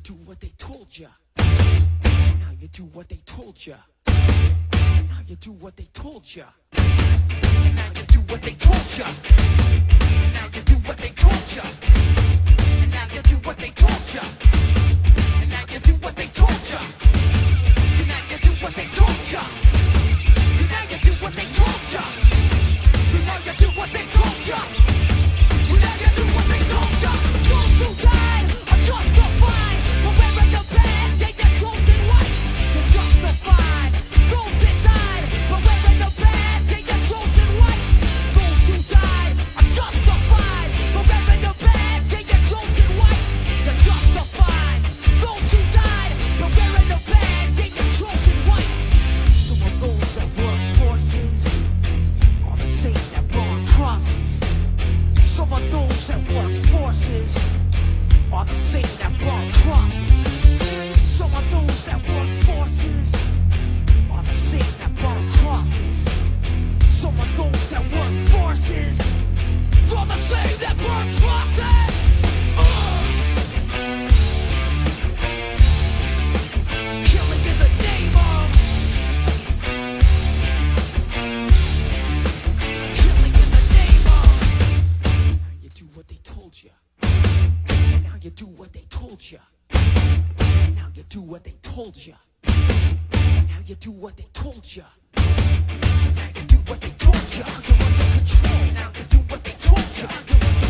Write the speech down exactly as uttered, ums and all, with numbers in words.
do what they told ya. Now you do what they told ya. Now you do what they told ya. Now you do what they told ya. Now you do what they told ya. And now you do what they told ya. And now you do what they told ya. And now you do what they told ya. And now you do what they told ya. And now you do what they told ya. And now you do what they told ya. Those who died are justified for wearing the badge. Yeah, you're chosen white. You're justified. Those that died for wearing the badge. Yeah, you're chosen white. Those who died are justified for wearing the badge. Yeah, you're chosen white. You're justified. Those who died for wearing the badge. Yeah, you're chosen white. Some of those that work forces are the same that burn crosses. Some of those that work forces are the same that burn crosses. Some of those that work forces are the same that burn crosses. Some of those that work forces are the same that burn crosses. Uh! Killing in the name of. Killing in the name of. Now you do what they told you. Now you do what they told you. Now you do what they told you. Now you do what they told you. Now you do what they told you. You're under control. Now you do what they told you. You're under